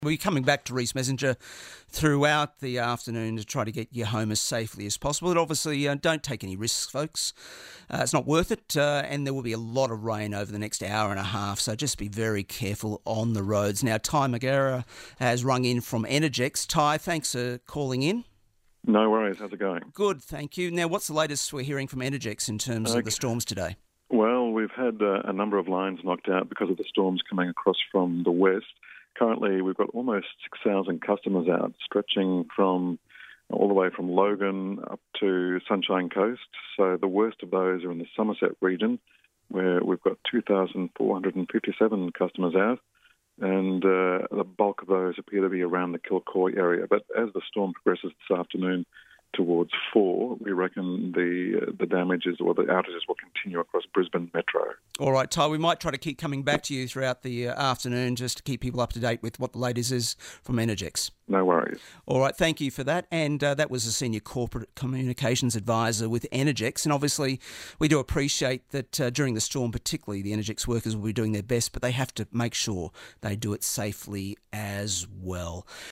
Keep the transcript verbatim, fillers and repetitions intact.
We're coming back to Reese Messenger throughout the afternoon to try to get you home as safely as possible. But obviously, uh, don't take any risks, folks. Uh, it's not worth it, uh, and there will be a lot of rain over the next hour and a half, so just be very careful on the roads. Now, Ty Magara has rung in from Energex. Ty, thanks for calling in. No worries. How's it going? Good, thank you. Now, what's the latest we're hearing from Energex in terms okay. of the storms today? Well, we've had uh, a number of lines knocked out because of the storms coming across from the west. Currently, we've got almost six thousand customers out, stretching from all the way from Logan up to Sunshine Coast. So the worst of those are in the Somerset region, where we've got two thousand four hundred fifty-seven customers out, and uh, the bulk of those appear to be around the Kilcoy area. But as the storm progresses this afternoon towards four, we reckon the uh, the damages or the outages will continue across Brisbane Metro. All right, Ty, we might try to keep coming back to you throughout the uh, afternoon just to keep people up to date with what the latest is from Energex. No worries. All right, thank you for that. And uh, that was a Senior Corporate Communications Advisor with Energex. And obviously, we do appreciate that uh, during the storm, particularly, the Energex workers will be doing their best, but they have to make sure they do it safely as well.